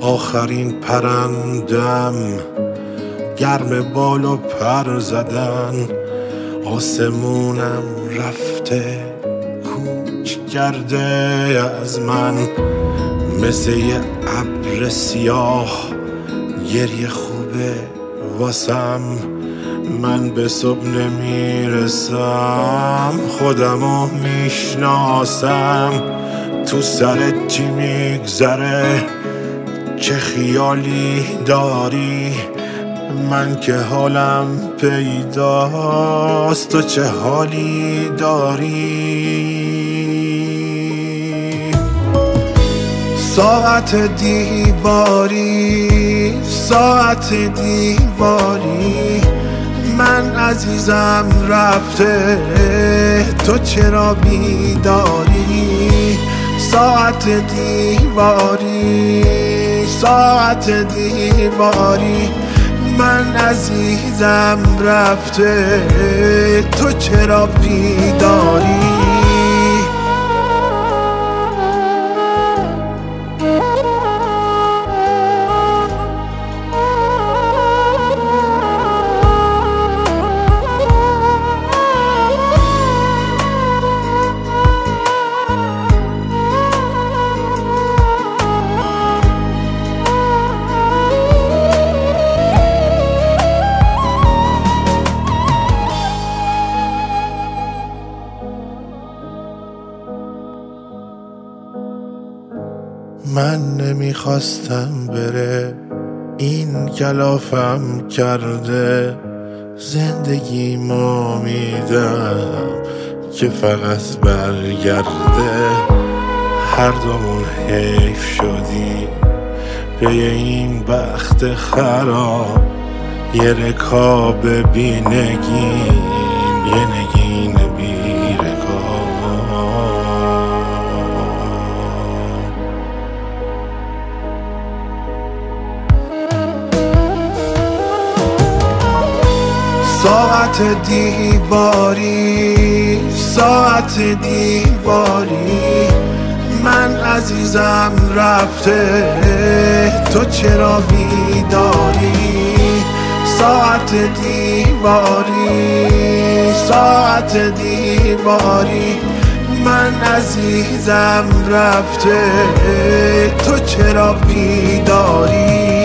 آخرین پرندم گرم بال و پر زدن، آسمونم رفته کوچ کرده از من، مثل یه ابر سیاه گریه خوبه واسم. من به صبح نمیرسم، خودمو میشناسم، تو سرت چی میگذره، چه خیالی داری، من که حالم پیداست، تو چه حالی داری. ساعت دیواری، ساعت دیواری، من عزیزم رفته، تو چرا بیداری؟ ساعت دیواری، ساعت دیواری، من عزیزم رفته، تو چرا بیداری؟ من نمیخواستم بره، این کلافم کرده، زندگی ما میدم که فقط برگرده. هر دومون حیف شدی به این بخت خراب، یه رکاب بی نگین، یه نگین بی رکاب. ساعت دیواری، ساعت دیواری، من عزیزم رفته، تو چرا بیداری؟ ساعت دیواری، ساعت دیواری، من عزیزم رفته، تو چرا بیداری؟